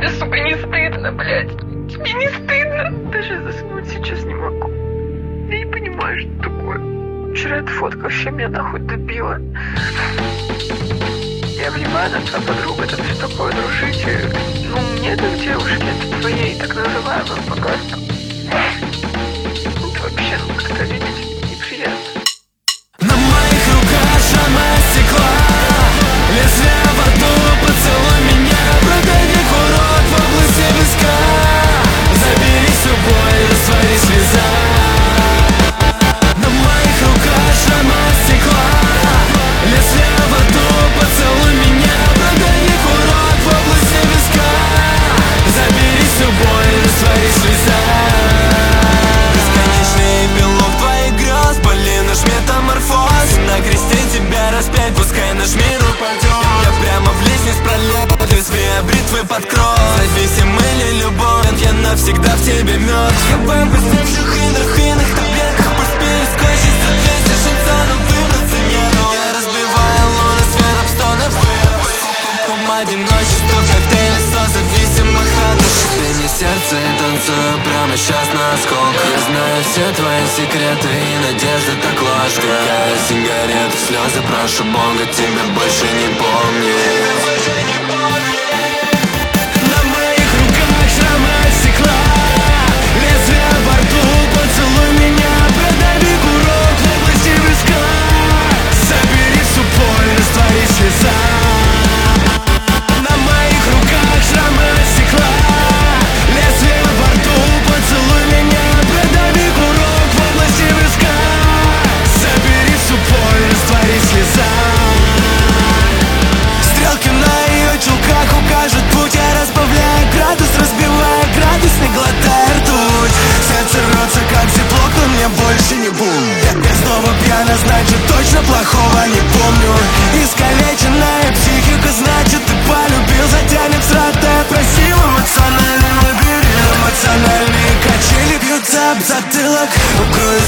Тебе, сука, не стыдно, блядь? Тебе не стыдно? Даже заснуть сейчас не могу. Я не понимаю, что такое. Вчера эта фотка вообще меня нахуй добила. Я понимаю, она твоя подруга, там все такое, дружить. Ну, мне как девушке, это твоей так называемой погасно. Это вообще, ну, как-то видеть неприятно. На моих руках шрама стекла, лезвие во рту, поцелуй меня, продай курок в области виска, забери всю боль, раствори слеза. На моих руках шрама стекла, лезвие во рту, поцелуй меня, продай курок в области виска, забери всю боль, раствори слеза. Бесконечный эпилог твоих грез, боли наш метаморфоз, на кресте тебя распять, пускай наш мир упадет. Я прямо в лестниц пролет, лезвие бритвы под кровь. Зависим мы ли любовь, я навсегда в тебе мертв. Я в опустевших иных таблетках, пусть перескочить за 200 шансонов, выбраться нету. Я разбиваю луны светом стонов, одиночество, коктейль созависимых от души. Сердце и танцую прямо сейчас на осколках. Я знаю все твои секреты и надежда так ложь. Какая сигарета, слезы, прошу Бога, тебя больше не помню. На моих руках шрамы от стекла, лезвие во рту, поцелуй меня, продави курок в области виска, забери всю боль, раствори слеза. На моих руках шрамы от стекла, лезвие во рту, поцелуй меня, продави курок в области виска, забери всю боль, раствори слеза. Стрелки на ее чулках укажут путь, я разбавляю градус, разбиваю градус, не глотая ртуть. Сердце рвется как зиплок, но мне больше не будет. Я снова пьяна, значит точно плохого не помню. Искалеченная психика, значит ты полюбил, затянет сратая, просил эмоциональный лабиринт. Эмоциональные качели бьются об затылок, укроюсь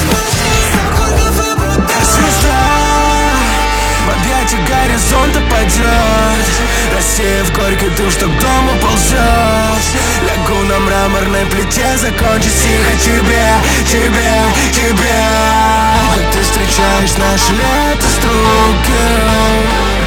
звезда в объятия горизонта падет, рассеяв горький дым, что к дому ползет. Лягу на мраморной плите, закончить тихо тебе. Как ты встречаешь наше лето с другим.